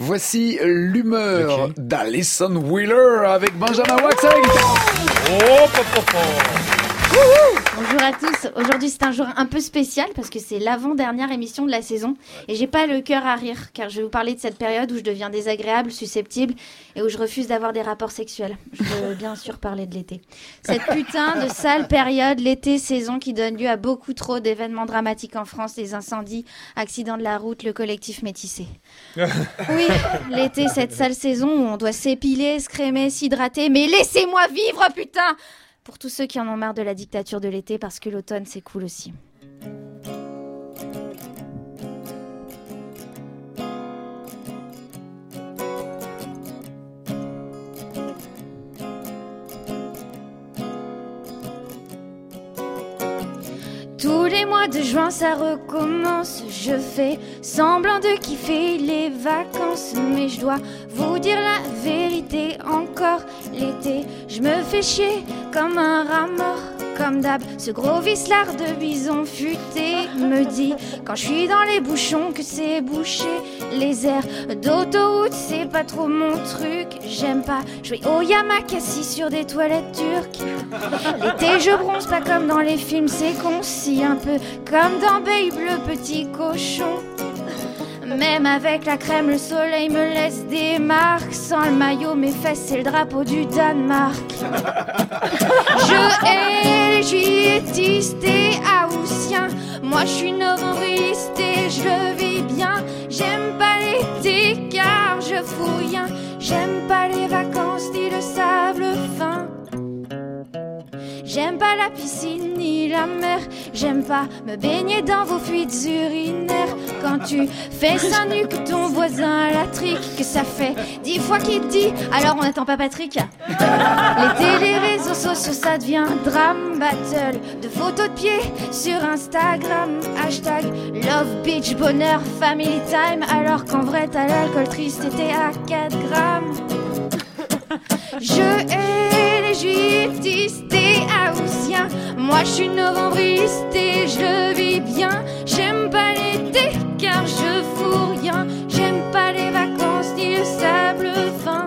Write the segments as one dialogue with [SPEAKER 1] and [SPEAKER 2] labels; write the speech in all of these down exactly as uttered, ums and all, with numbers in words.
[SPEAKER 1] Voici l'humeur okay. d'Alison Wheeler avec Benjamin Wax à la guitare. Oh, oh, oh, oh.
[SPEAKER 2] Bonjour à tous, aujourd'hui c'est un jour un peu spécial parce que c'est l'avant-dernière émission de la saison et j'ai pas le cœur à rire car je vais vous parler de cette période où je deviens désagréable, susceptible et où je refuse d'avoir des rapports sexuels. Je veux bien sûr parler de l'été. Cette putain de sale période, l'été, saison qui donne lieu à beaucoup trop d'événements dramatiques en France, des incendies, accidents de la route, le collectif métissé. Oui, l'été, cette sale saison où on doit s'épiler, se crémer, s'hydrater, mais laissez-moi vivre putain! Pour tous ceux qui en ont marre de la dictature de l'été, parce que l'automne, c'est cool aussi. Tous les mois de juin, ça recommence. Je fais semblant de kiffer les vacances, mais je dois vous dire la vérité encore. L'été, je me fais chier comme un rat mort. Comme d'hab, ce gros vicelard de bison futé me dit quand je suis dans les bouchons que c'est bouché. Les airs d'autoroute, c'est pas trop mon truc. J'aime pas jouer au Yamakasi sur des toilettes turques. L'été, je bronze pas comme dans les films, c'est concis, un peu comme dans Babe le petit cochon. Même avec la crème, le soleil me laisse des marques. Sans le maillot, mes fesses, c'est le drapeau du Danemark. Je hais les juilletistes et haussiens. Moi, je suis novembriste et je le vis bien. J'aime pas l'été car je fous rien. J'aime pas les vacances ni le sable fin. J'aime pas la piscine ni la mer. J'aime pas me baigner dans vos fuites urinaires. Quand tu fais ça nu que ton voisin la trique, que ça fait dix fois qu'il te dit alors on n'attend pas Patrick. L'été, les réseaux sociaux, ça devient drame battle. De photos de pied sur Instagram. Hashtag love, beach, bonheur, family time. Alors qu'en vrai t'as l'alcool triste et t'es à quatre grammes. Je hais les juilletistes et haussiens. Moi je suis novembriste et je le vis bien. J'aime pas l'été car je fous rien. J'aime pas les vacances ni le sable fin.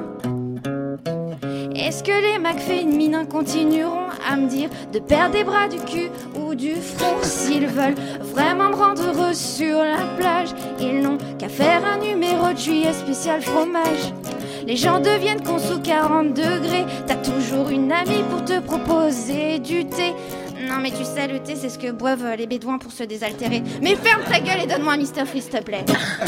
[SPEAKER 2] Est-ce que les McFéminins continueront à me dire de perdre des bras du cul ou du front? S'ils veulent vraiment me rendre heureux sur la plage, ils n'ont qu'à faire un numéro de juillet spécial fromage. Les gens deviennent cons sous quarante degrés. T'as toujours une amie pour te proposer du thé. Non mais tu sais, le thé c'est ce que boivent les bédouins pour se désaltérer. Mais ferme ta gueule et donne-moi un mister Freeze s'il te plaît.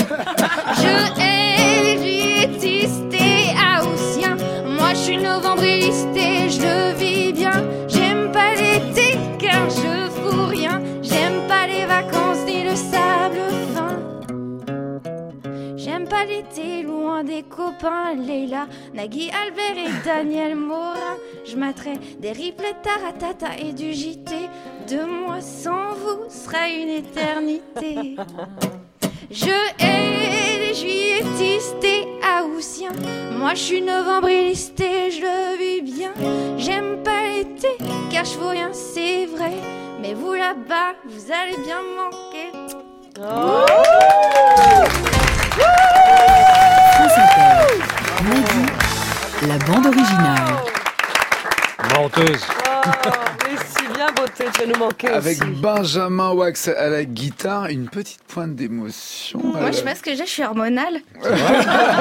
[SPEAKER 2] Je hais les juilletistes et haussiens. Moi je suis novembriste et je le vis bien. J'aime pas l'été car je fous rien. J'aime pas les vacances ni le sable fin. J'aime pas l'été, loin des copains, Leila, Nagui, Albert et Daniel Morin. Je m'atterai des replays Taratata et du J T. Deux mois sans vous sera une éternité. Je hais les juilletistes et haussiens. Moi je suis novembriste et je le vis bien. J'aime pas l'été car je fous rien, c'est vrai. Mais vous là-bas, vous allez bien me manquer. Oh
[SPEAKER 3] Mehdi, la bande originale.
[SPEAKER 4] Menteuse.
[SPEAKER 5] Oh, mais si bien beauté, tu vas nous manquer
[SPEAKER 1] Avec
[SPEAKER 5] aussi.
[SPEAKER 1] Avec Benjamin Wax à la guitare, une petite pointe d'émotion.
[SPEAKER 2] Moi, je sais pas ce que j'ai, je suis hormonale.